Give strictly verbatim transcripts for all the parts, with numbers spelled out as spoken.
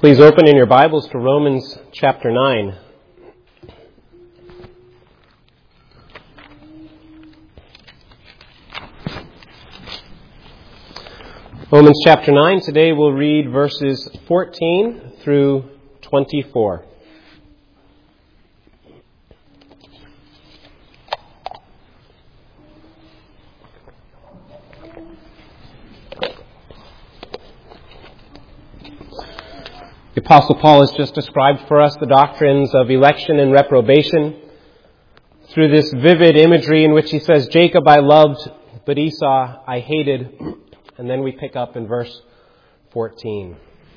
Please open in your Bibles to Romans chapter nine. Romans chapter nine, today we'll read verses fourteen through twenty-four. The Apostle Paul has just described for us the doctrines of election and reprobation through this vivid imagery in which he says, Jacob I loved, but Esau I hated. And then we pick up in verse fourteen.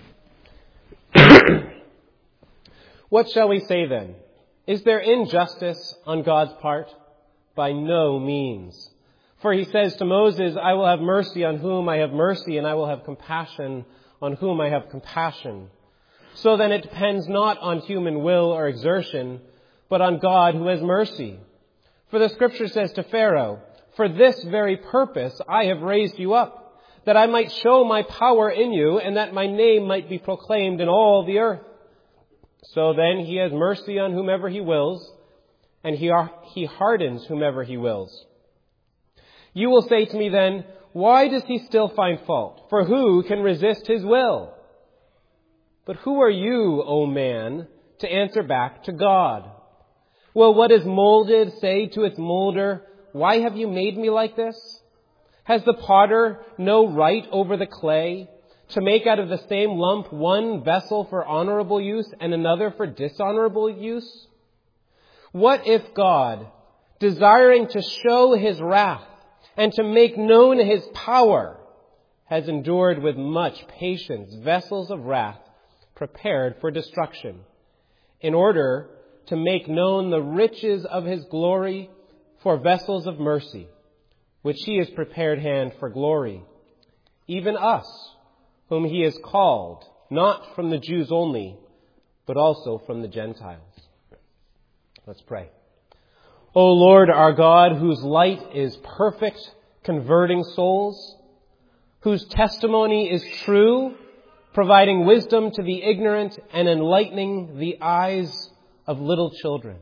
What shall we say then? Is there injustice on God's part? By no means. For he says to Moses, I will have mercy on whom I have mercy, and I will have compassion on whom I have compassion. So then it depends not on human will or exertion, but on God who has mercy. For the Scripture says to Pharaoh, for this very purpose I have raised you up, that I might show my power in you, and that my name might be proclaimed in all the earth. So then he has mercy on whomever he wills, and he, he hardens whomever he wills. You will say to me then, why does he still find fault? For who can resist his will? But who are you, O man, to answer back to God? Will what is molded say to its molder, why have you made me like this? Has the potter no right over the clay to make out of the same lump one vessel for honorable use and another for dishonorable use? What if God, desiring to show his wrath and to make known his power, has endured with much patience vessels of wrath prepared for destruction, in order to make known the riches of his glory for vessels of mercy, which he has prepared hand for glory, even us, whom he has called, not from the Jews only, but also from the Gentiles. Let's pray. O Lord our God, whose light is perfect, converting souls, whose testimony is true, providing wisdom to the ignorant and enlightening the eyes of little children.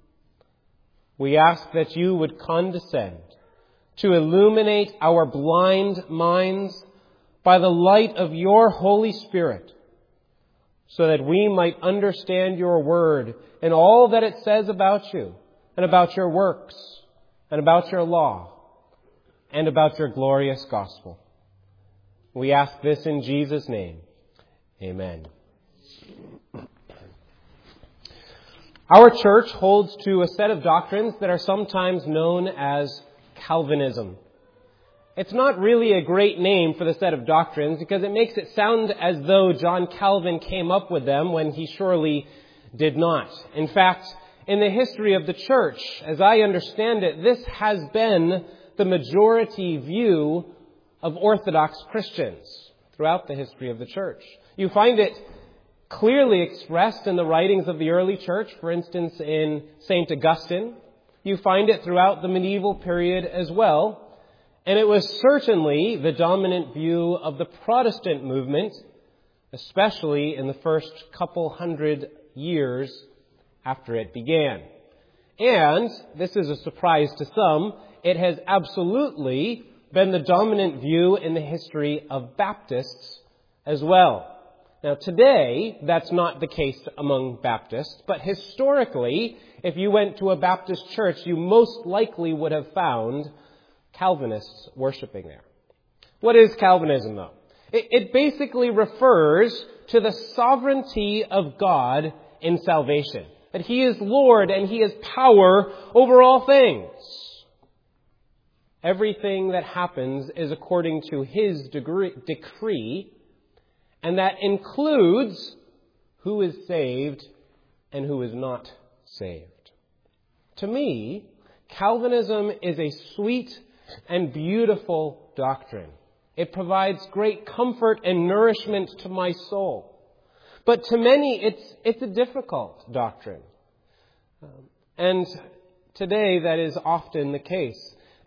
We ask that you would condescend to illuminate our blind minds by the light of your Holy Spirit, so that we might understand your word and all that it says about you and about your works and about your law and about your glorious gospel. We ask this in Jesus' name. Amen. Our church holds to a set of doctrines that are sometimes known as Calvinism. It's not really a great name for the set of doctrines because it makes it sound as though John Calvin came up with them when he surely did not. In fact, in the history of the church, as I understand it, this has been the majority view of Orthodox Christians throughout the history of the church. You find it clearly expressed in the writings of the early church, for instance, in Saint Augustine. You find it throughout the medieval period as well. And it was certainly the dominant view of the Protestant movement, especially in the first couple hundred years after it began. And, this is a surprise to some, it has absolutely been the dominant view in the history of Baptists as well. Now today, that's not the case among Baptists, but historically, if you went to a Baptist church, you most likely would have found Calvinists worshiping there. What is Calvinism, though? It, it basically refers to the sovereignty of God in salvation, that he is Lord and he has power over all things. Everything that happens is according to his degree, decree, and that includes who is saved and who is not saved. To me, Calvinism is a sweet and beautiful doctrine. It provides great comfort and nourishment to my soul. But to many, it's, it's a difficult doctrine. Um, and today, that is often the case.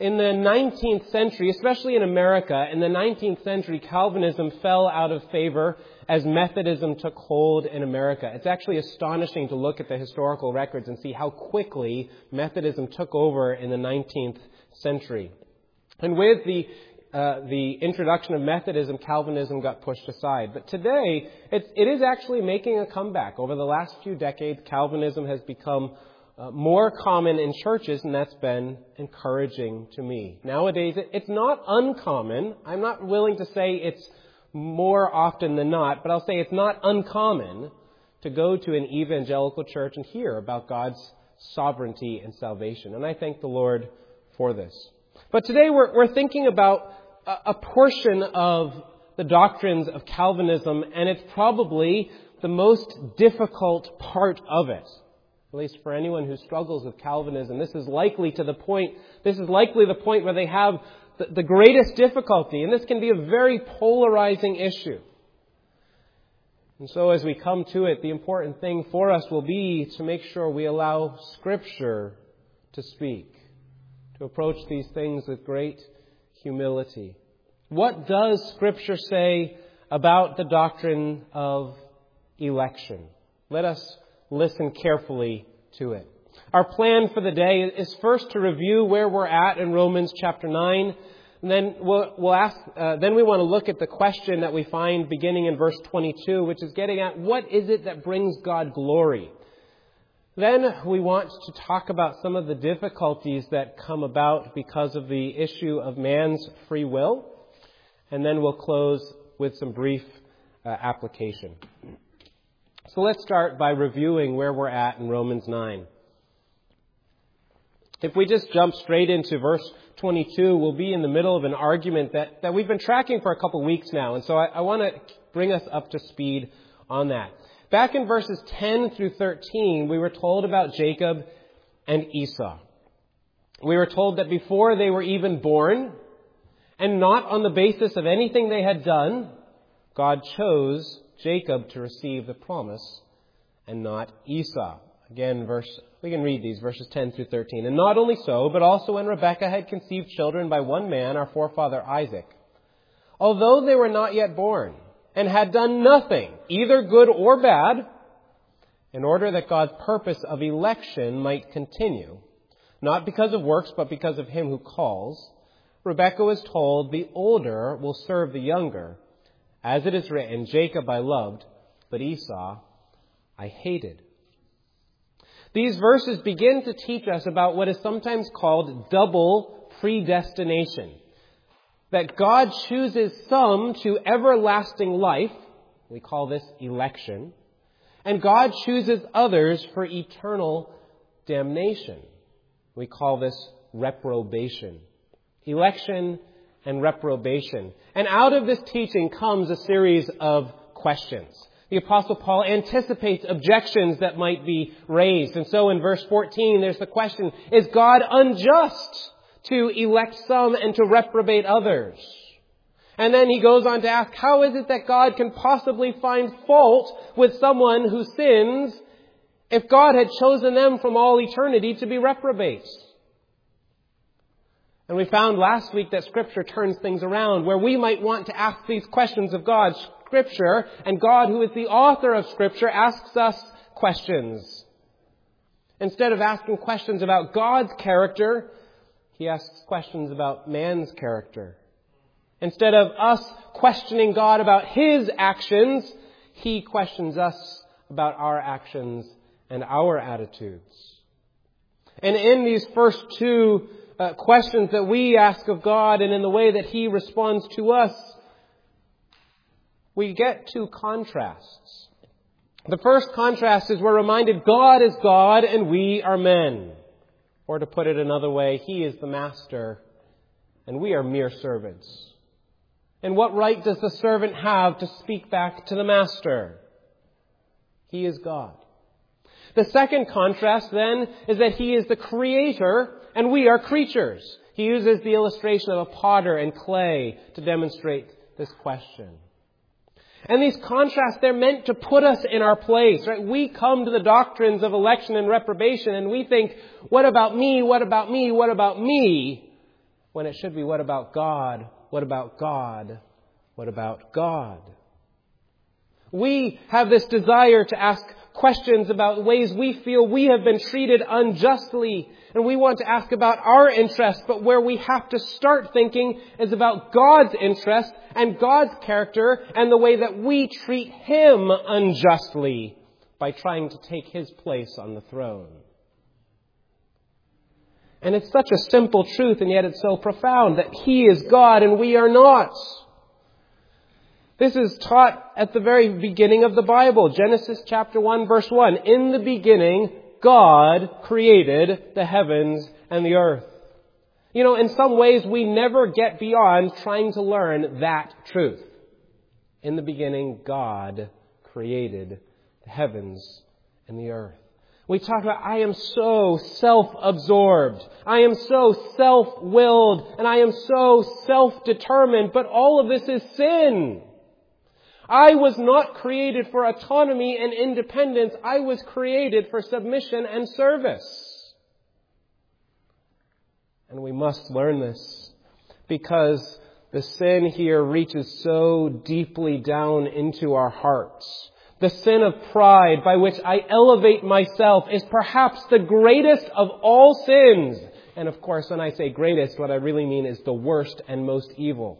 In the nineteenth century, especially in America, in the nineteenth century, Calvinism fell out of favor as Methodism took hold in America. It's actually astonishing to look at the historical records and see how quickly Methodism took over in the nineteenth century. And with the uh, the introduction of Methodism, Calvinism got pushed aside. But today, it, it is actually making a comeback. Over the last few decades, Calvinism has become Uh, more common in churches, and that's been encouraging to me. Nowadays, it, it's not uncommon. I'm not willing to say it's more often than not, but I'll say it's not uncommon to go to an evangelical church and hear about God's sovereignty and salvation. And I thank the Lord for this. But today we're, we're thinking about a, a portion of the doctrines of Calvinism, and it's probably the most difficult part of it. At least for anyone who struggles with Calvinism, this is likely to the point, this is likely the point where they have the, the greatest difficulty. And this can be a very polarizing issue. And so as we come to it, the important thing for us will be to make sure we allow Scripture to speak, to approach these things with great humility. What does Scripture say about the doctrine of election? Let us listen carefully to it. Our plan for the day is first to review where we're at in Romans chapter nine. And then we'll, we'll ask, uh, then we want to look at the question that we find beginning in verse twenty-two, which is getting at what is it that brings God glory? Then we want to talk about some of the difficulties that come about because of the issue of man's free will. And then we'll close with some brief uh, application. So let's start by reviewing where we're at in Romans nine. If we just jump straight into verse twenty-two, we'll be in the middle of an argument that, that we've been tracking for a couple of weeks now. And so I, I want to bring us up to speed on that. Back in verses ten through thirteen, we were told about Jacob and Esau. We were told that before they were even born, and not on the basis of anything they had done, God chose Jacob to receive the promise and not Esau. Again, verse we can read these, verses ten through thirteen. And not only so, but also when Rebekah had conceived children by one man, our forefather Isaac, although they were not yet born and had done nothing, either good or bad, in order that God's purpose of election might continue, not because of works, but because of him who calls, Rebekah was told, the older will serve the younger. As it is written, Jacob I loved, but Esau I hated. These verses begin to teach us about what is sometimes called double predestination. That God chooses some to everlasting life. We call this election. And God chooses others for eternal damnation. We call this reprobation. Election and reprobation. And out of this teaching comes a series of questions. The Apostle Paul anticipates objections that might be raised. And so in verse fourteen, there's the question, is God unjust to elect some and to reprobate others? And then he goes on to ask, how is it that God can possibly find fault with someone who sins if God had chosen them from all eternity to be reprobates? And we found last week that Scripture turns things around, where we might want to ask these questions of God. Scripture, and God, who is the author of Scripture, asks us questions. Instead of asking questions about God's character, he asks questions about man's character. Instead of us questioning God about his actions, he questions us about our actions and our attitudes. And in these first two uh, questions that we ask of God and in the way that he responds to us, we get two contrasts. The first contrast is we're reminded God is God and we are men. Or to put it another way, he is the master and we are mere servants. And what right does the servant have to speak back to the master? He is God. The second contrast then is that he is the creator and we are creatures. He uses the illustration of a potter and clay to demonstrate this question. And these contrasts, they're meant to put us in our place, right? We come to the doctrines of election and reprobation and we think, what about me? What about me? What about me? when it should be, what about God? What about God? What about God? We have this desire to ask questions about ways we feel we have been treated unjustly, and we want to ask about our interests, but where we have to start thinking is about God's interest and God's character and the way that we treat Him unjustly by trying to take His place on the throne. And it's such a simple truth, and yet it's so profound, that He is God and we are not. This is taught at the very beginning of the Bible. Genesis chapter one, verse one. In the beginning, God created the heavens and the earth. You know, in some ways, we never get beyond trying to learn that truth. In the beginning, God created the heavens and the earth. We talk about, I am so self-absorbed. I am so self-willed. And I am so self-determined. But all of this is sin. I was not created for autonomy and independence. I was created for submission and service. And we must learn this because the sin here reaches so deeply down into our hearts. The sin of pride by which I elevate myself is perhaps the greatest of all sins. And of course, when I say greatest, what I really mean is the worst and most evil.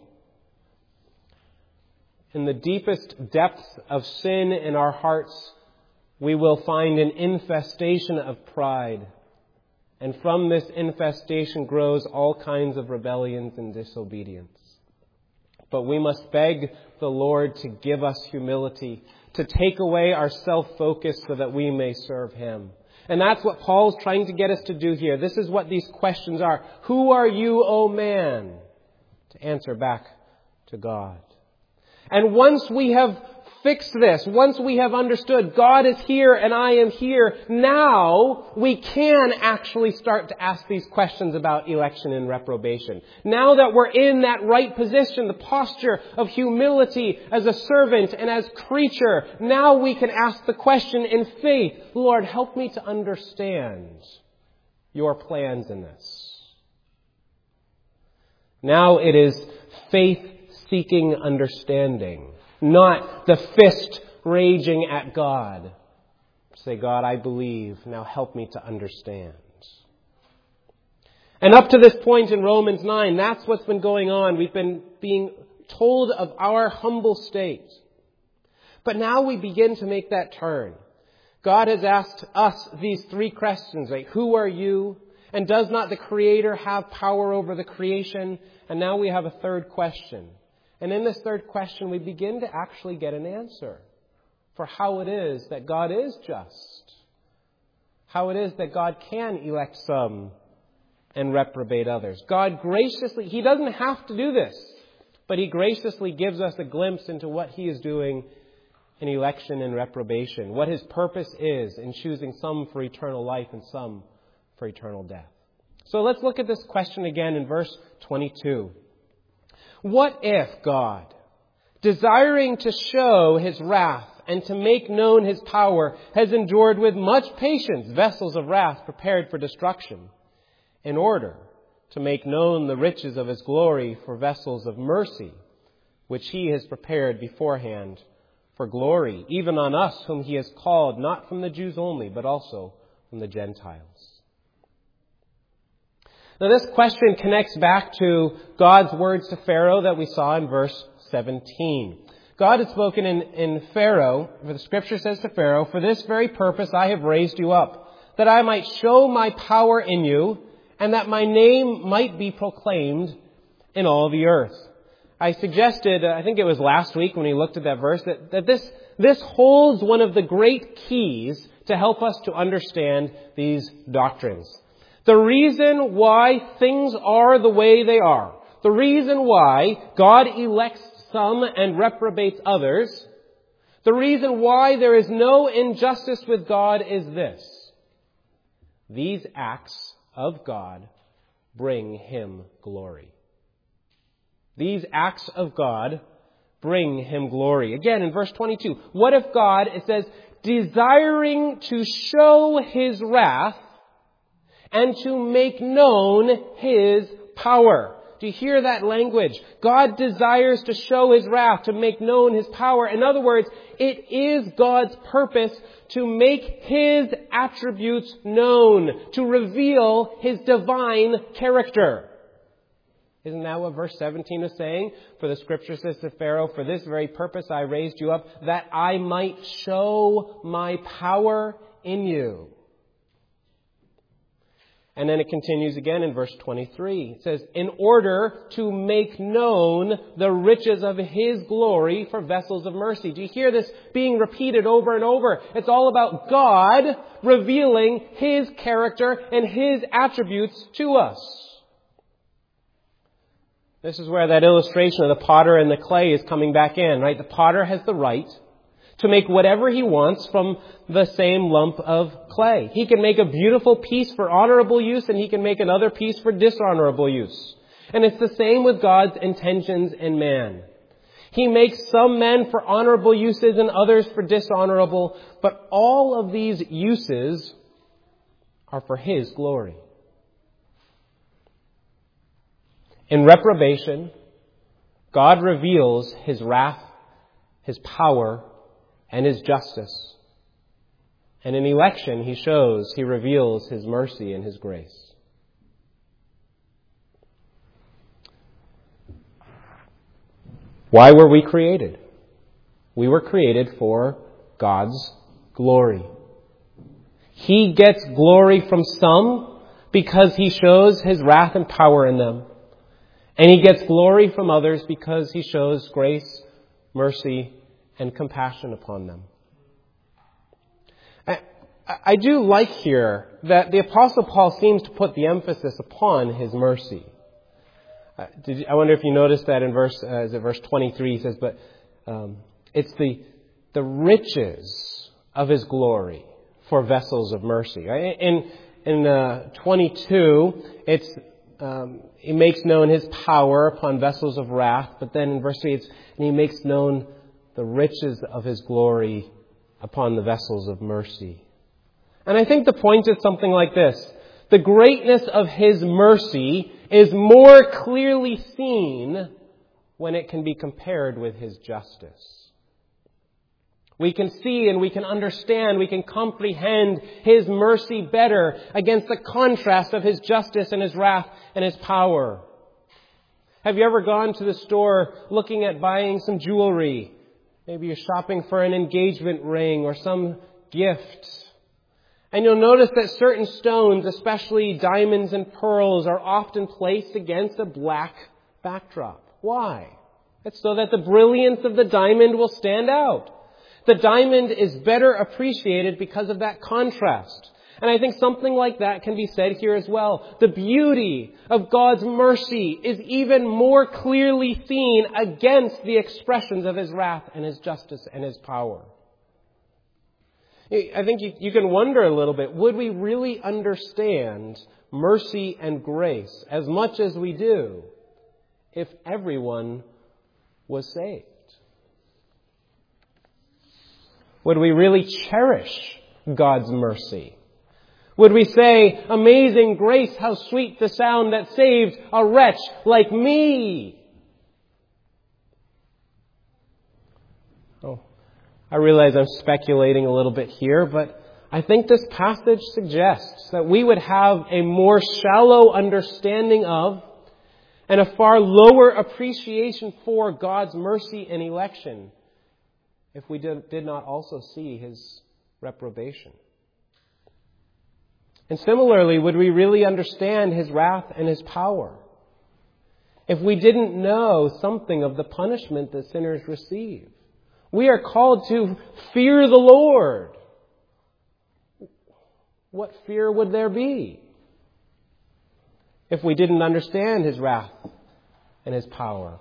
In the deepest depths of sin in our hearts, we will find an infestation of pride. And from this infestation grows all kinds of rebellions and disobedience. But we must beg the Lord to give us humility, to take away our self-focus so that we may serve Him. And that's what Paul's trying to get us to do here. This is what these questions are. Who are you, O man? To answer back to God. And once we have fixed this, once we have understood God is here and I am here, now we can actually start to ask these questions about election and reprobation. Now that we're in that right position, the posture of humility as a servant and as creature, now we can ask the question in faith, Lord, help me to understand your plans in this. Now it is faith seeking understanding, not the fist raging at God. Say, God, I believe. Now help me to understand. And up to this point in Romans nine, that's what's been going on. We've been being told of our humble state. But now we begin to make that turn. God has asked us these three questions, like, who are you? And does not the Creator have power over the creation? And now we have a third question. And in this third question, we begin to actually get an answer for how it is that God is just. How it is that God can elect some and reprobate others. God graciously, He doesn't have to do this, but He graciously gives us a glimpse into what He is doing in election and reprobation. What His purpose is in choosing some for eternal life and some for eternal death. So let's look at this question again in verse twenty-two. What if God, desiring to show His wrath and to make known His power, has endured with much patience vessels of wrath prepared for destruction, in order to make known the riches of His glory for vessels of mercy, which He has prepared beforehand for glory, even on us whom He has called, not from the Jews only, but also from the Gentiles? Now this question connects back to God's words to Pharaoh that we saw in verse seventeen. God had spoken in, in Pharaoh, for the Scripture says to Pharaoh, for this very purpose I have raised you up, that I might show my power in you, and that my name might be proclaimed in all the earth. I suggested, I think it was last week when we looked at that verse, that, that this, this holds one of the great keys to help us to understand these doctrines. The reason why things are the way they are, the reason why God elects some and reprobates others, the reason why there is no injustice with God is this. These acts of God bring Him glory. These acts of God bring Him glory. Again, in verse twenty-two, what if God, it says, desiring to show His wrath and to make known His power. Do you hear that language? God desires to show His wrath, to make known His power. In other words, it is God's purpose to make His attributes known, to reveal His divine character. Isn't that what verse seventeen is saying? For the Scripture says to Pharaoh, for this very purpose I raised you up, that I might show my power in you. And then it continues again in verse twenty-three. It says, in order to make known the riches of His glory for vessels of mercy. Do you hear this being repeated over and over? It's all about God revealing His character and His attributes to us. This is where that illustration of the potter and the clay is coming back in, right? The potter has the right to make whatever he wants from the same lump of clay. He can make a beautiful piece for honorable use, and he can make another piece for dishonorable use. And it's the same with God's intentions in man. He makes some men for honorable uses and others for dishonorable, but all of these uses are for His glory. In reprobation, God reveals His wrath, His power, and His justice. And in election, He shows, He reveals His mercy and His grace. Why were we created? We were created for God's glory. He gets glory from some because He shows His wrath and power in them. And He gets glory from others because He shows grace, mercy, and compassion upon them. I, I do like here that the Apostle Paul seems to put the emphasis upon His mercy. Uh, did you, I wonder if you noticed that in verse, uh, is it verse twenty-three? He says, but um, it's the the riches of His glory for vessels of mercy. Right? In in uh, twenty-two, it's Um, he makes known His power upon vessels of wrath. But then in verse three, it's, and He makes known the riches of His glory upon the vessels of mercy. And I think the point is something like this. The greatness of His mercy is more clearly seen when it can be compared with His justice. We can see and we can understand, we can comprehend His mercy better against the contrast of His justice and His wrath and His power. Have you ever gone to the store looking at buying some jewelry? Maybe you're shopping for an engagement ring or some gift. And you'll notice that certain stones, especially diamonds and pearls, are often placed against a black backdrop. Why? It's so that the brilliance of the diamond will stand out. The diamond is better appreciated because of that contrast. And I think something like that can be said here as well. The beauty of God's mercy is even more clearly seen against the expressions of His wrath and His justice and His power. I think you, you can wonder a little bit, would we really understand mercy and grace as much as we do if everyone was saved? Would we really cherish God's mercy? Would we say, amazing grace, how sweet the sound that saved a wretch like me? Oh, I realize I'm speculating a little bit here, but I think this passage suggests that we would have a more shallow understanding of and a far lower appreciation for God's mercy and election if we did, did not also see His reprobation. And similarly, would we really understand His wrath and His power if we didn't know something of the punishment that sinners receive? We are called to fear the Lord. What fear would there be if we didn't understand His wrath and His power?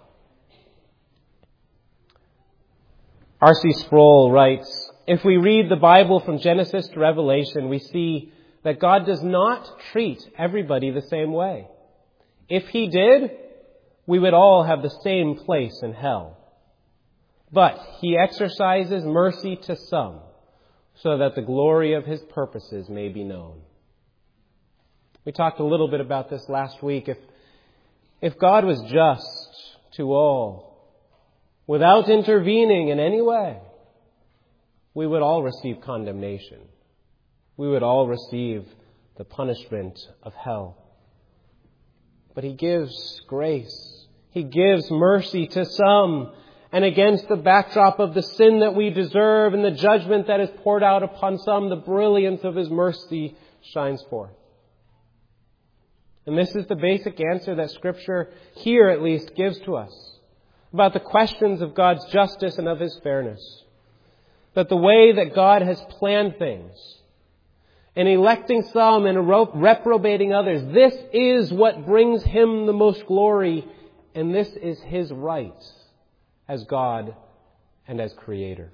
R C Sproul writes, if we read the Bible from Genesis to Revelation, we see that God does not treat everybody the same way. If He did, we would all have the same place in hell. But He exercises mercy to some, so that the glory of His purposes may be known. We talked a little bit about this last week. If, If God was just to all, without intervening in any way, we would all receive condemnation. We would all receive the punishment of hell. But He gives grace. He gives mercy to some. And against the backdrop of the sin that we deserve and the judgment that is poured out upon some, the brilliance of His mercy shines forth. And this is the basic answer that Scripture, here at least, gives to us about the questions of God's justice and of His fairness. That the way that God has planned things, in electing some and reprobating others, this is what brings Him the most glory, and this is His right as God and as Creator.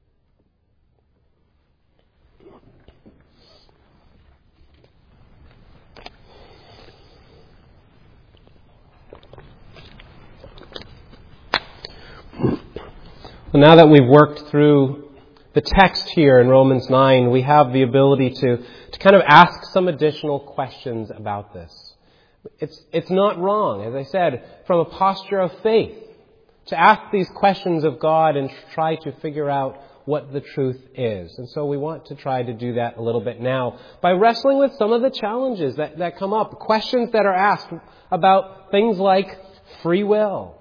Well, now that we've worked through the text here in Romans nine, we have the ability to, to kind of ask some additional questions about this. It's, it's not wrong, as I said, from a posture of faith, to ask these questions of God and try to figure out what the truth is. And so we want to try to do that a little bit now by wrestling with some of the challenges that, that come up, questions that are asked about things like free will.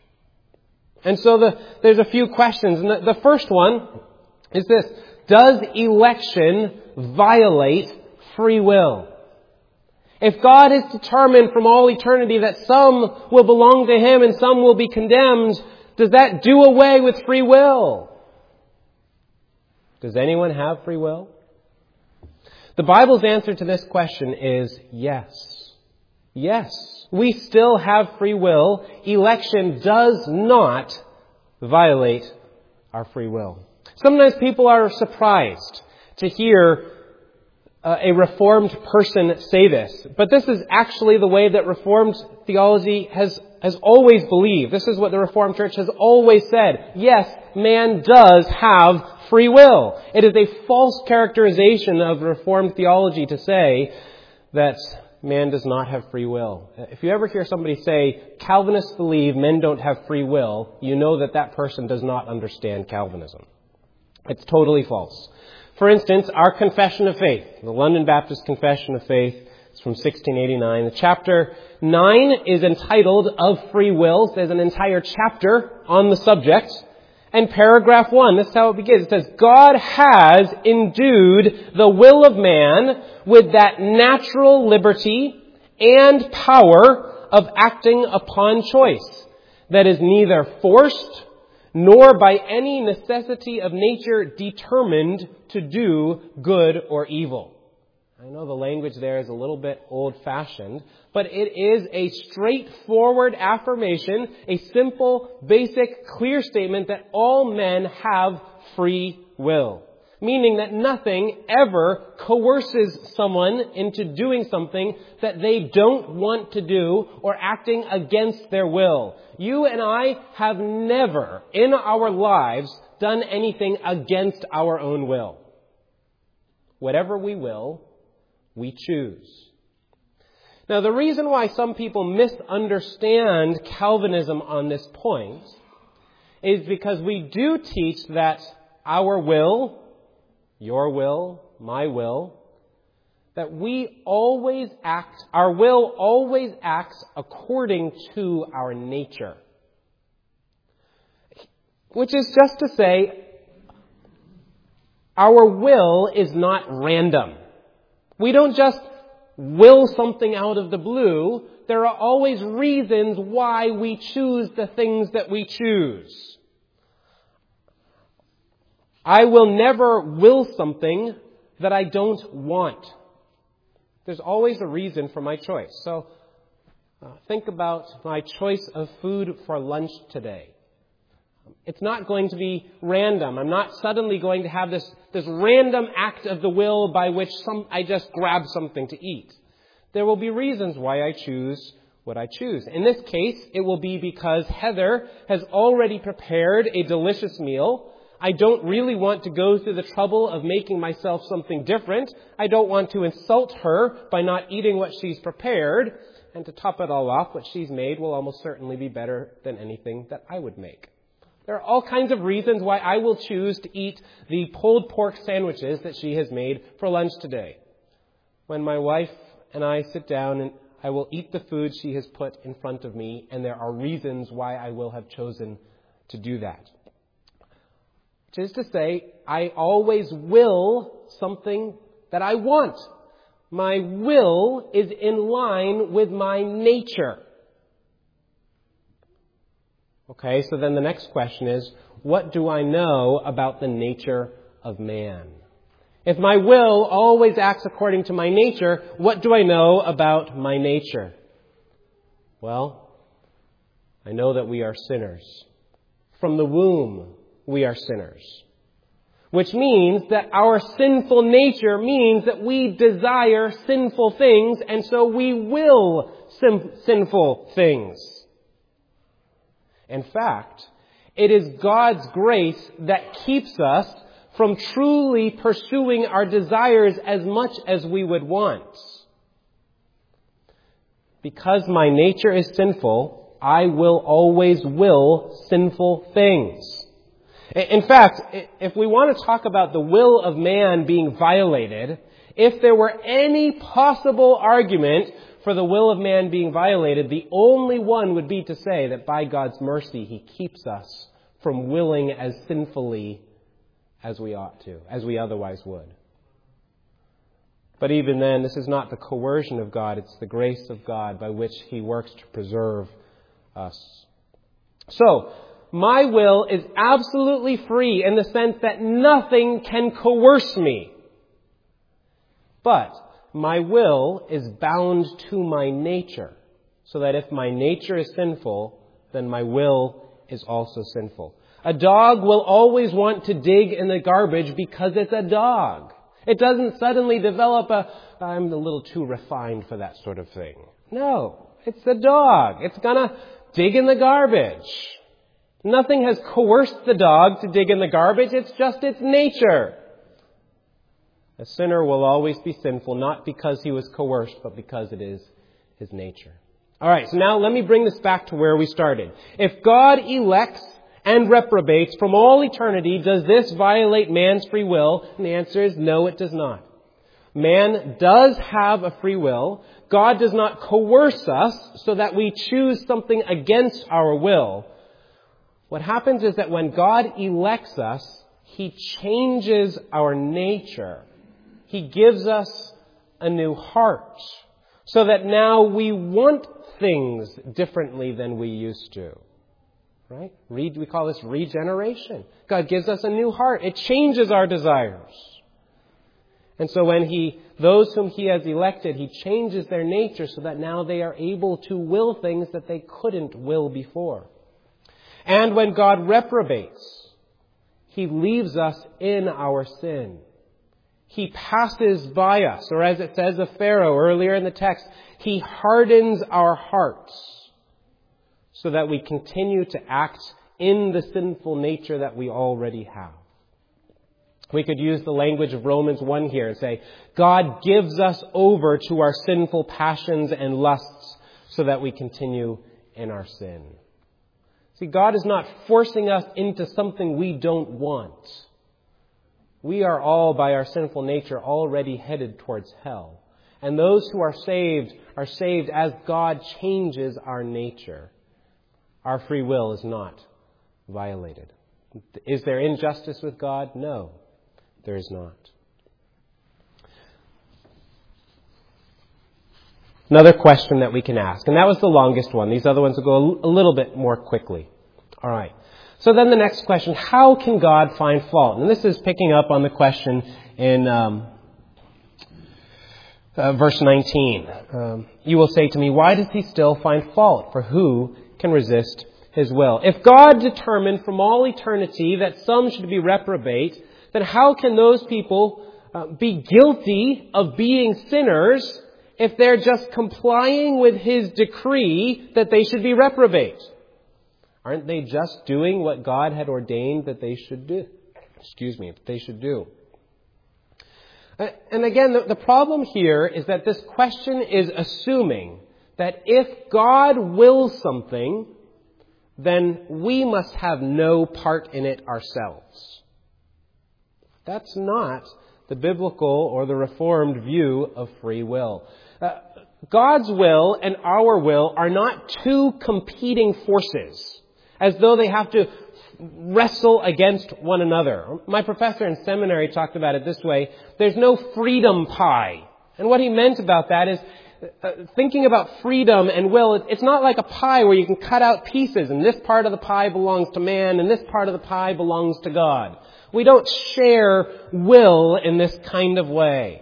And so the, there's a few questions. And the, the first one is this: does election violate free will? If God has determined from all eternity that some will belong to Him and some will be condemned, does that do away with free will? Does anyone have free will? The Bible's answer to this question is yes. Yes, we still have free will. Election does not violate our free will. Sometimes people are surprised to hear uh, a Reformed person say this. But this is actually the way that Reformed theology has, has always believed. This is what the Reformed Church has always said. Yes, man does have free will. It is a false characterization of Reformed theology to say that man does not have free will. If you ever hear somebody say, Calvinists believe men don't have free will, you know that that person does not understand Calvinism. It's totally false. For instance, our Confession of Faith, the London Baptist Confession of Faith, is from sixteen eighty-nine. The chapter nine is entitled Of Free Will. There's an entire chapter on the subject. And paragraph one, this is how it begins. It says, God has endued the will of man with that natural liberty and power of acting upon choice that is neither forced nor by any necessity of nature determined to do good or evil. I know the language there is a little bit old-fashioned, but it is a straightforward affirmation, a simple, basic, clear statement that all men have free will. Meaning that nothing ever coerces someone into doing something that they don't want to do or acting against their will. You and I have never in our lives done anything against our own will. Whatever we will, we choose. Now, the reason why some people misunderstand Calvinism on this point is because we do teach that our will, your will, my will, that we always act, our will always acts according to our nature. Which is just to say, our will is not random. We don't just will something out of the blue. There are always reasons why we choose the things that we choose. I will never will something that I don't want. There's always a reason for my choice. So uh, think about my choice of food for lunch today. It's not going to be random. I'm not suddenly going to have this, this random act of the will by which some, I just grab something to eat. There will be reasons why I choose what I choose. In this case, it will be because Heather has already prepared a delicious meal. I don't really want to go through the trouble of making myself something different. I don't want to insult her by not eating what she's prepared. And to top it all off, what she's made will almost certainly be better than anything that I would make. There are all kinds of reasons why I will choose to eat the pulled pork sandwiches that she has made for lunch today. When my wife and I sit down, and I will eat the food she has put in front of me, and there are reasons why I will have chosen to do that. Which is to say, I always will something that I want. My will is in line with my nature. Okay, so then the next question is, what do I know about the nature of man? If my will always acts according to my nature, what do I know about my nature? Well, I know that we are sinners. From the womb, we are sinners. Which means that our sinful nature means that we desire sinful things, and so we will sin- sinful things. In fact, it is God's grace that keeps us from truly pursuing our desires as much as we would want. Because my nature is sinful, I will always will sinful things. In fact, if we want to talk about the will of man being violated, if there were any possible argument for the will of man being violated, the only one would be to say that by God's mercy, He keeps us from willing as sinfully as we ought to, as we otherwise would. But even then, this is not the coercion of God, it's the grace of God by which He works to preserve us. So, my will is absolutely free in the sense that nothing can coerce me. But my will is bound to my nature, so that if my nature is sinful, then my will is also sinful. A dog will always want to dig in the garbage because it's a dog. It doesn't suddenly develop a, I'm a little too refined for that sort of thing. No, it's a dog. It's gonna dig in the garbage. Nothing has coerced the dog to dig in the garbage. It's just its nature. A sinner will always be sinful, not because he was coerced, but because it is his nature. All right, so now let me bring this back to where we started. If God elects and reprobates from all eternity, does this violate man's free will? And the answer is no, it does not. Man does have a free will. God does not coerce us so that we choose something against our will. What happens is that when God elects us, He changes our nature. He gives us a new heart so that now we want things differently than we used to. Right? We call this regeneration. God gives us a new heart. It changes our desires. And so when He, those whom He has elected, He changes their nature so that now they are able to will things that they couldn't will before. And when God reprobates, He leaves us in our sin. He passes by us, or as it says of Pharaoh earlier in the text, He hardens our hearts so that we continue to act in the sinful nature that we already have. We could use the language of Romans one here and say, God gives us over to our sinful passions and lusts so that we continue in our sin. See, God is not forcing us into something we don't want. We are all, by our sinful nature, already headed towards hell. And those who are saved are saved as God changes our nature. Our free will is not violated. Is there injustice with God? No, there is not. Another question that we can ask, and that was the longest one. These other ones will go a little bit more quickly. All right. So then the next question, how can God find fault? And this is picking up on the question in um, uh, verse nineteen. Um, you will say to me, why does He still find fault? For who can resist His will? If God determined from all eternity that some should be reprobate, then how can those people uh, be guilty of being sinners if they're just complying with His decree that they should be reprobate? Aren't they just doing what God had ordained that they should do? Excuse me, that they should do. And again, the, the problem here is that this question is assuming that if God wills something, then we must have no part in it ourselves. That's not the biblical or the Reformed view of free will. Uh, God's will and our will are not two competing forces, as though they have to wrestle against one another. My professor in seminary talked about it this way: there's no freedom pie. And what he meant about that is, uh, thinking about freedom and will, it's not like a pie where you can cut out pieces and this part of the pie belongs to man and this part of the pie belongs to God. We don't share will in this kind of way.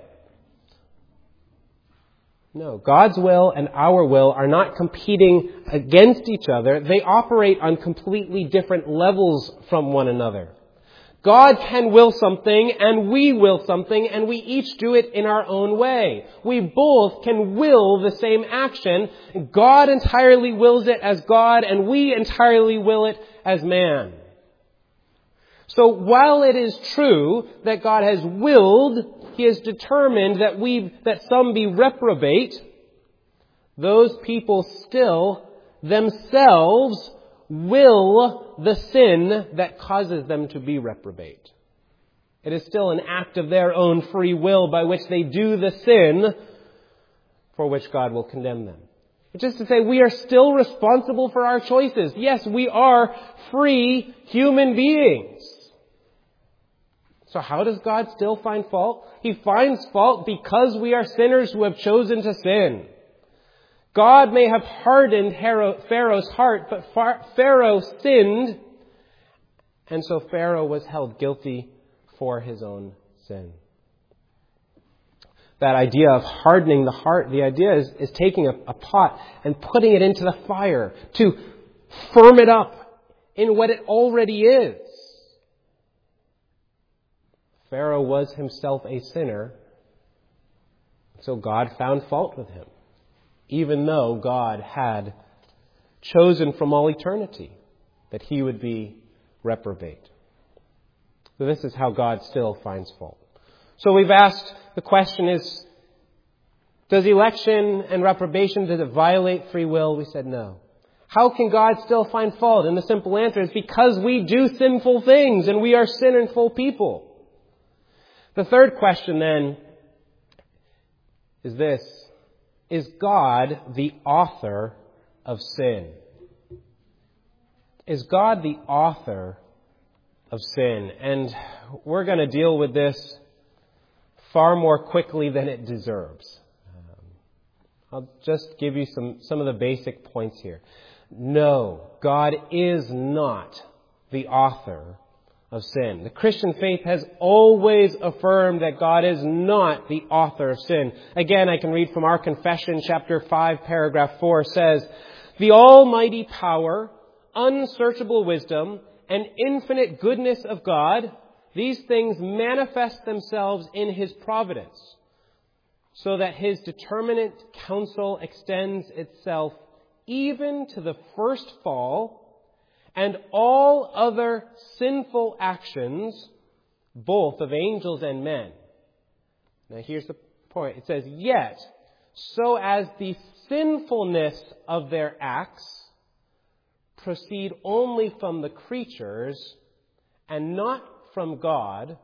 No, God's will and our will are not competing against each other. They operate on completely different levels from one another. God can will something and we will something, and we each do it in our own way. We both can will the same action. God entirely wills it as God, and we entirely will it as man. So while it is true that God has willed, He has determined that we that some be reprobate, those people still themselves will the sin that causes them to be reprobate. It is still an act of their own free will by which they do the sin for which God will condemn them. Which is to say, we are still responsible for our choices. Yes, we are free human beings. So how does God still find fault? He finds fault because we are sinners who have chosen to sin. God may have hardened Pharaoh's heart, but Pharaoh sinned, and so Pharaoh was held guilty for his own sin. That idea of hardening the heart, the idea is, is taking a, a pot and putting it into the fire to firm it up in what it already is. Pharaoh was himself a sinner, so God found fault with him, even though God had chosen from all eternity that he would be reprobate. So this is how God still finds fault. So we've asked, the question is, does election and reprobation, does it violate free will? We said no. How can God still find fault? And the simple answer is because we do sinful things and we are sinful people. The third question then is this: is God the author of sin? Is God the author of sin? And we're going to deal with this far more quickly than it deserves. Um, I'll just give you some, some of the basic points here. No, God is not the author of sin. The Christian faith has always affirmed that God is not the author of sin. Again, I can read from our confession, chapter five, paragraph four says, "The almighty power, unsearchable wisdom, and infinite goodness of God, these things manifest themselves in His providence, so that His determinate counsel extends itself even to the first fall, and all other sinful actions, both of angels and men." Now here's the point. It says, "Yet, so as the sinfulness of their acts proceed only from the creatures and not from God,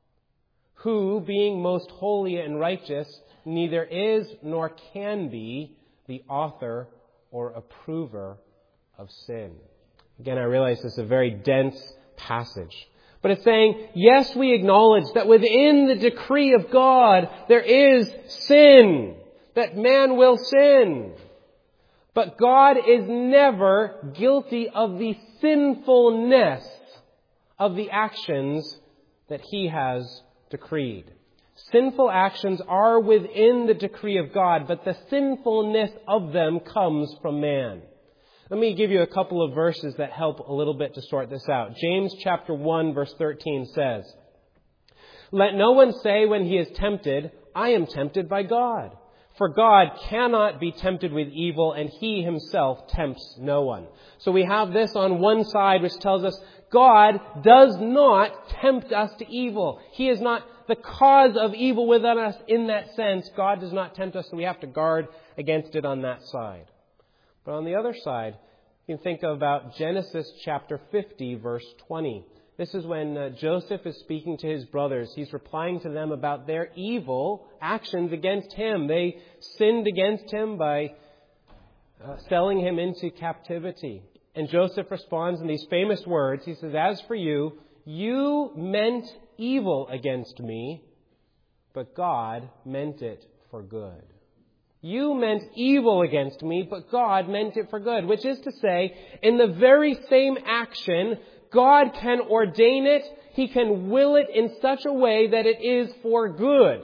who, being most holy and righteous, neither is nor can be the author or approver of sin." Again, I realize this is a very dense passage. But it's saying, yes, we acknowledge that within the decree of God, there is sin, that man will sin. But God is never guilty of the sinfulness of the actions that He has decreed. Sinful actions are within the decree of God, but the sinfulness of them comes from man. Let me give you a couple of verses that help a little bit to sort this out. James chapter one, verse thirteen says, "Let no one say when he is tempted, 'I am tempted by God.' For God cannot be tempted with evil, and He Himself tempts no one." So we have this on one side which tells us God does not tempt us to evil. He is not the cause of evil within us in that sense. God does not tempt us, so we have to guard against it on that side. But on the other side, you can think about Genesis chapter fifty, verse twenty. This is when uh, Joseph is speaking to his brothers. He's replying to them about their evil actions against him. They sinned against him by uh, selling him into captivity. And Joseph responds in these famous words. He says, "As for you, you meant evil against me, but God meant it for good." You meant evil against me, but God meant it for good. Which is to say, in the very same action, God can ordain it. He can will it in such a way that it is for good.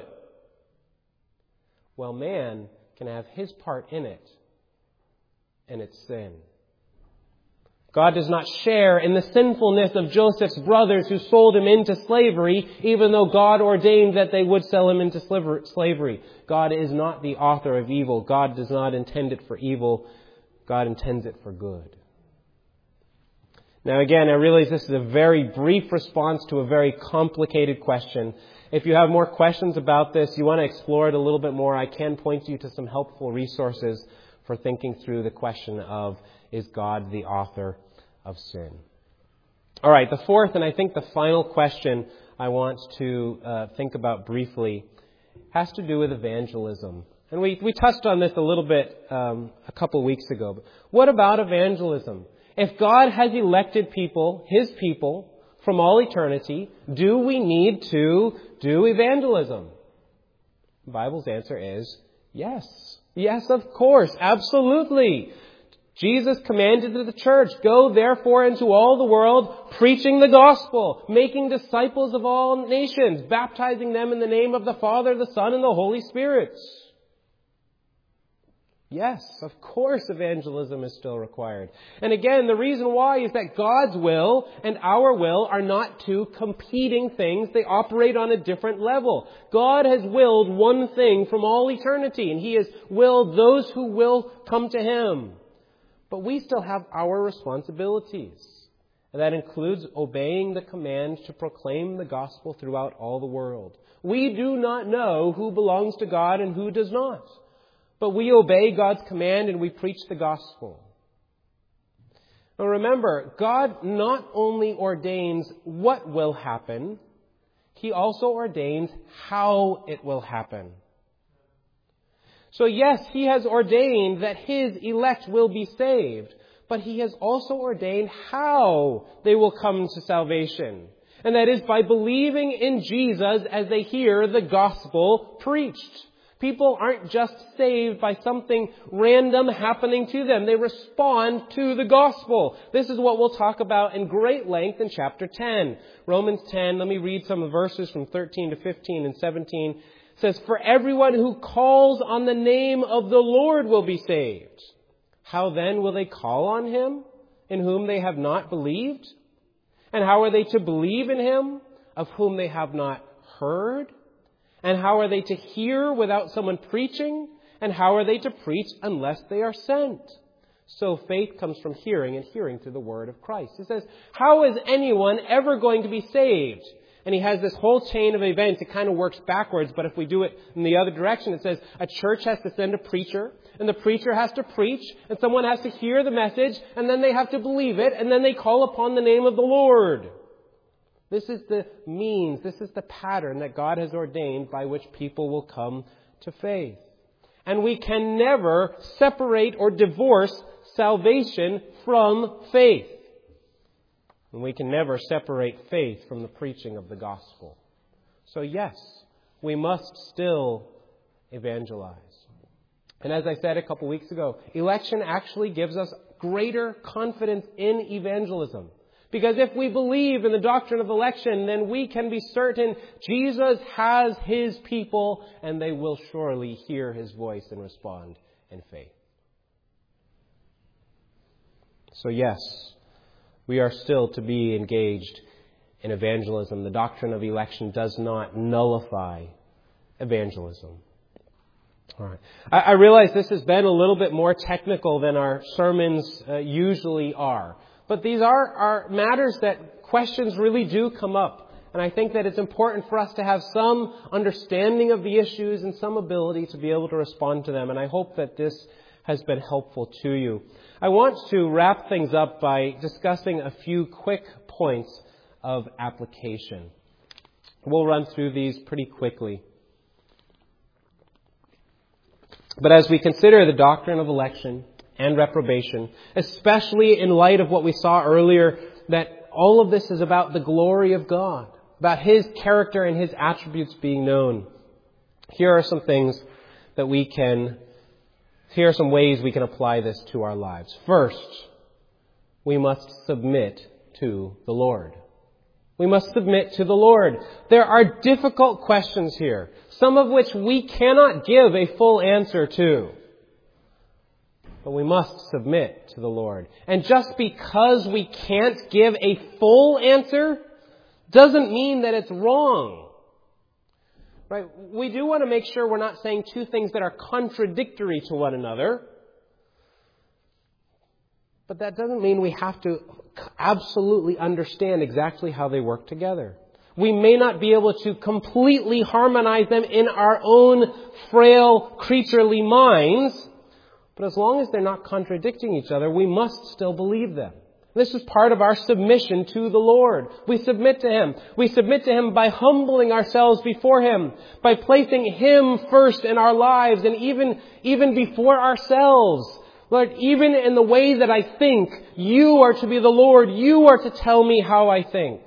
Well, man can have his part in it, and it's sin. God does not share in the sinfulness of Joseph's brothers who sold him into slavery, even though God ordained that they would sell him into slavery. God is not the author of evil. God does not intend it for evil. God intends it for good. Now again, I realize this is a very brief response to a very complicated question. If you have more questions about this, you want to explore it a little bit more, I can point you to some helpful resources for thinking through the question of, is God the author of sin? All right, the fourth and I think the final question I want to uh, think about briefly has to do with evangelism. And we, we touched on this a little bit um, a couple weeks ago. But what about evangelism? If God has elected people, His people, from all eternity, do we need to do evangelism? The Bible's answer is yes. Yes, of course. Absolutely. Jesus commanded to the church, "Go therefore into all the world, preaching the gospel, making disciples of all nations, baptizing them in the name of the Father, the Son, and the Holy Spirit." Yes, of course evangelism is still required. And again, the reason why is that God's will and our will are not two competing things. They operate on a different level. God has willed one thing from all eternity, and He has willed those who will come to Him. But we still have our responsibilities. And that includes obeying the command to proclaim the gospel throughout all the world. We do not know who belongs to God and who does not. But we obey God's command and we preach the gospel. Now remember, God not only ordains what will happen, He also ordains how it will happen. So yes, He has ordained that His elect will be saved, but He has also ordained how they will come to salvation. And that is by believing in Jesus as they hear the gospel preached. People aren't just saved by something random happening to them. They respond to the gospel. This is what we'll talk about in great length in chapter ten. Romans ten, let me read some verses from thirteen to fifteen and seventeen. It says, "For everyone who calls on the name of the Lord will be saved. How then will they call on Him in whom they have not believed? And how are they to believe in Him of whom they have not heard? And how are they to hear without someone preaching? And how are they to preach unless they are sent? So faith comes from hearing, and hearing through the word of Christ." It says, how is anyone ever going to be saved? And he has this whole chain of events. It kind of works backwards, but if we do it in the other direction, it says a church has to send a preacher, and the preacher has to preach, and someone has to hear the message, and then they have to believe it, and then they call upon the name of the Lord. This is the means, this is the pattern that God has ordained by which people will come to faith. And we can never separate or divorce salvation from faith. And we can never separate faith from the preaching of the gospel. So yes, we must still evangelize. And as I said a couple weeks ago, election actually gives us greater confidence in evangelism. Because if we believe in the doctrine of election, then we can be certain Jesus has His people and they will surely hear His voice and respond in faith. So yes, we are still to be engaged in evangelism. The doctrine of election does not nullify evangelism. All right. I, I realize this has been a little bit more technical than our sermons uh, usually are. But these are, are matters that questions really do come up. And I think that it's important for us to have some understanding of the issues and some ability to be able to respond to them. And I hope that this has been helpful to you. I want to wrap things up by discussing a few quick points of application. We'll run through these pretty quickly. But as we consider the doctrine of election and reprobation, especially in light of what we saw earlier, that all of this is about the glory of God, about His character and His attributes being known. Here are some things that we can, here are some ways we can apply this to our lives. First, we must submit to the Lord. We must submit to the Lord. There are difficult questions here, some of which we cannot give a full answer to. But we must submit to the Lord. And just because we can't give a full answer doesn't mean that it's wrong. Right? We do want to make sure we're not saying two things that are contradictory to one another. But that doesn't mean we have to absolutely understand exactly how they work together. We may not be able to completely harmonize them in our own frail, creaturely minds, but as long as they're not contradicting each other, we must still believe them. This is part of our submission to the Lord. We submit to Him. We submit to Him by humbling ourselves before Him, by placing Him first in our lives and even, even before ourselves. Lord, even in the way that I think, You are to be the Lord. You are to tell me how I think.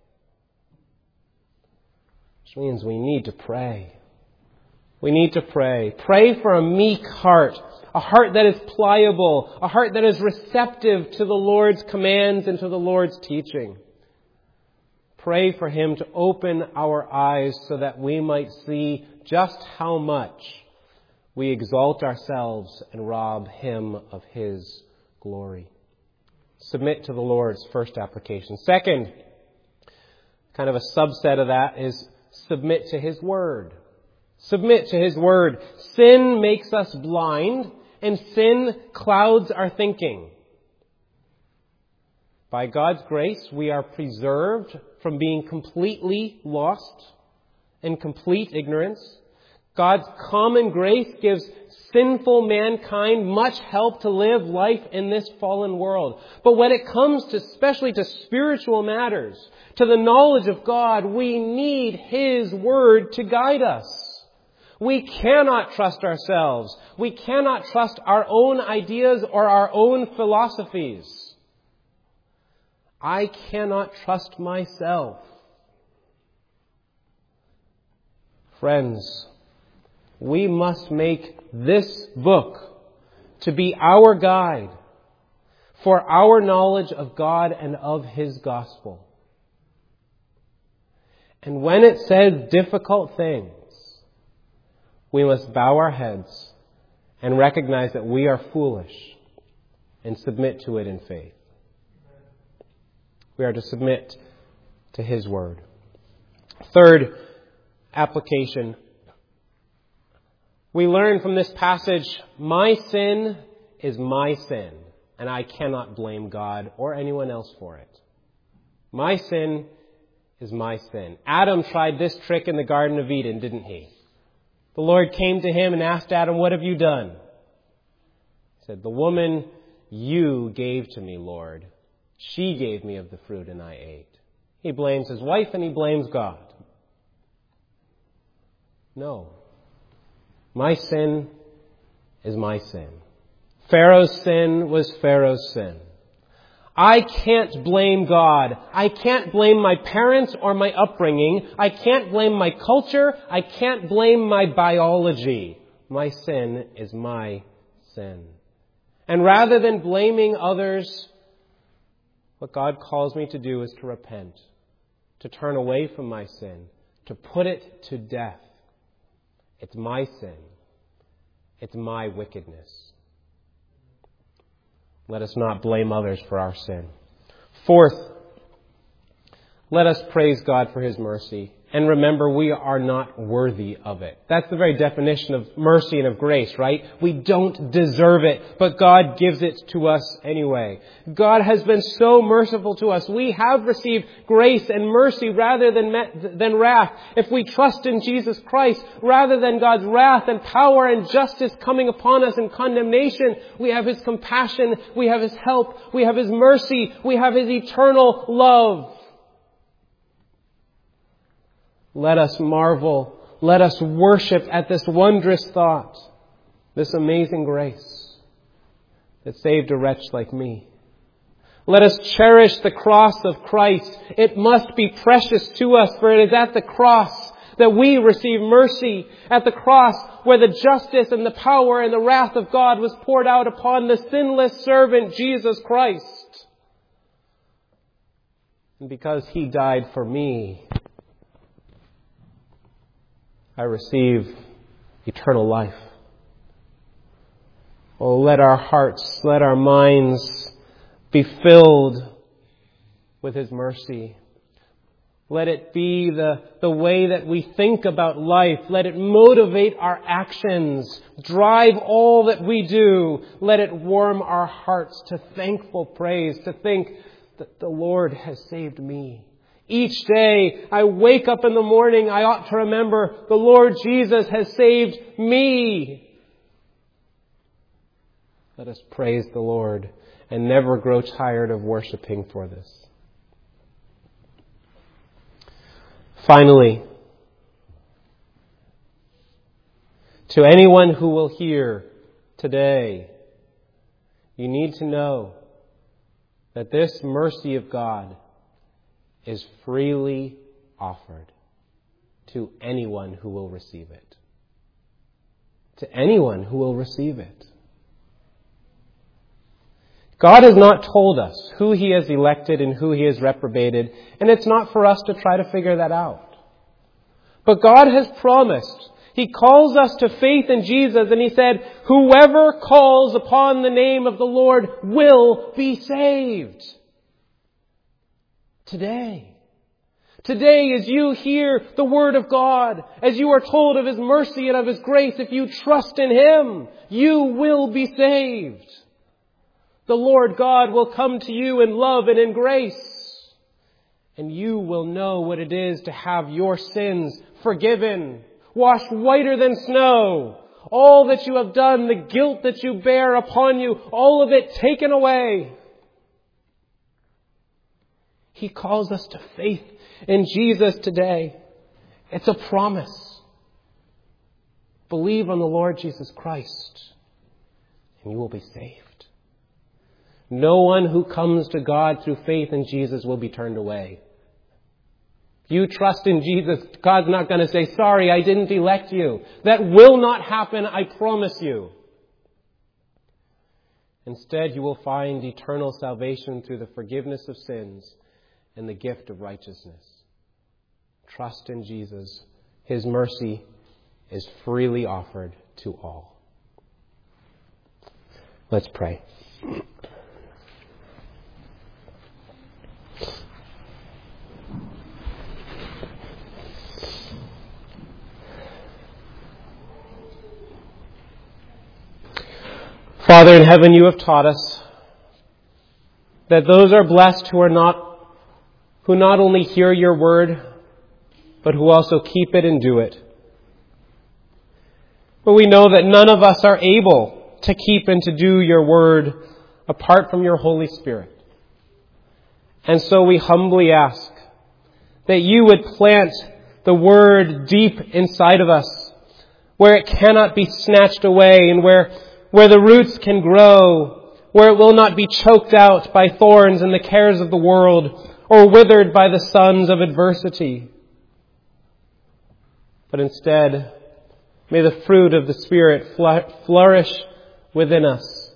Which means we need to pray. We need to pray. Pray for a meek heart, a heart that is pliable, a heart that is receptive to the Lord's commands and to the Lord's teaching. Pray for Him to open our eyes so that we might see just how much we exalt ourselves and rob Him of His glory. Submit to the Lord's first application. Second, kind of a subset of that is submit to His Word. Submit to His Word. Sin makes us blind, and sin clouds our thinking. By God's grace, we are preserved from being completely lost in complete ignorance. God's common grace gives sinful mankind much help to live life in this fallen world. But when it comes to, especially to spiritual matters, to the knowledge of God, we need His Word to guide us. We cannot trust ourselves. We cannot trust our own ideas or our own philosophies. I cannot trust myself. Friends, we must make this book to be our guide for our knowledge of God and of His gospel. And when it says difficult things, we must bow our heads and recognize that we are foolish and submit to it in faith. We are to submit to His Word. Third application. We learn from this passage, my sin is my sin, and I cannot blame God or anyone else for it. My sin is my sin. Adam tried this trick in the Garden of Eden, didn't he? The Lord came to him and asked Adam, what have you done? He said, the woman you gave to me, Lord, she gave me of the fruit and I ate. He blames his wife and he blames God. No. My sin is my sin. Pharaoh's sin was Pharaoh's sin. I can't blame God. I can't blame my parents or my upbringing. I can't blame my culture. I can't blame my biology. My sin is my sin. And rather than blaming others, what God calls me to do is to repent, to turn away from my sin, to put it to death. It's my sin. It's my wickedness. Let us not blame others for our sin. Fourth, let us praise God for His mercy and remember we are not worthy of it. That's the very definition of mercy and of grace, right? We don't deserve it, but God gives it to us anyway. God has been so merciful to us. We have received grace and mercy rather than, than wrath. If we trust in Jesus Christ, rather than God's wrath and power and justice coming upon us in condemnation, we have His compassion, we have His help, we have His mercy, we have His eternal love. Let us marvel, let us worship at this wondrous thought, this amazing grace that saved a wretch like me. Let us cherish the cross of Christ. It must be precious to us, for it is at the cross that we receive mercy, at the cross where the justice and the power and the wrath of God was poured out upon the sinless servant Jesus Christ. And because He died for me, I receive eternal life. Oh, let our hearts, let our minds be filled with His mercy. Let it be the, the way that we think about life. Let it motivate our actions, drive all that we do. Let it warm our hearts to thankful praise, to think that the Lord has saved me. Each day I wake up in the morning, I ought to remember the Lord Jesus has saved me. Let us praise the Lord and never grow tired of worshiping for this. Finally, to anyone who will hear today, you need to know that this mercy of God is freely offered to anyone who will receive it. To anyone who will receive it. God has not told us who He has elected and who He has reprobated, and it's not for us to try to figure that out. But God has promised. He calls us to faith in Jesus, and He said, whoever calls upon the name of the Lord will be saved. Today. Today, as you hear the Word of God, as you are told of His mercy and of His grace, if you trust in Him, you will be saved. The Lord God will come to you in love and in grace, and you will know what it is to have your sins forgiven, washed whiter than snow, all that you have done, the guilt that you bear upon you, all of it taken away. He calls us to faith in Jesus today. It's a promise. Believe on the Lord Jesus Christ, and you will be saved. No one who comes to God through faith in Jesus will be turned away. If you trust in Jesus, God's not going to say, sorry, I didn't elect you. That will not happen, I promise you. Instead, you will find eternal salvation through the forgiveness of sins and the gift of righteousness. Trust in Jesus. His mercy is freely offered to all. Let's pray. Father in heaven, you have taught us that those are blessed who are not who not only hear your word, but who also keep it and do it. But we know that none of us are able to keep and to do your word apart from your Holy Spirit. And so we humbly ask that you would plant the word deep inside of us, where it cannot be snatched away and where, where the roots can grow, where it will not be choked out by thorns and the cares of the world, or withered by the suns of adversity. But instead, may the fruit of the Spirit flourish within us.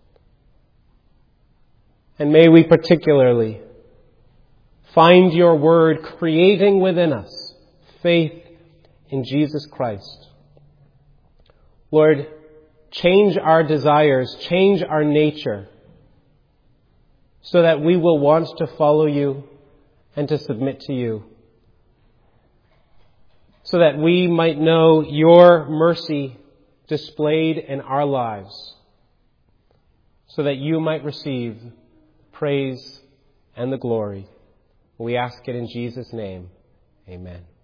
And may we particularly find your word creating within us faith in Jesus Christ. Lord, change our desires, change our nature, so that we will want to follow you and to submit to you. so that we might know your mercy displayed in our lives, so that you might receive praise and the glory. We ask it in Jesus' name. Amen.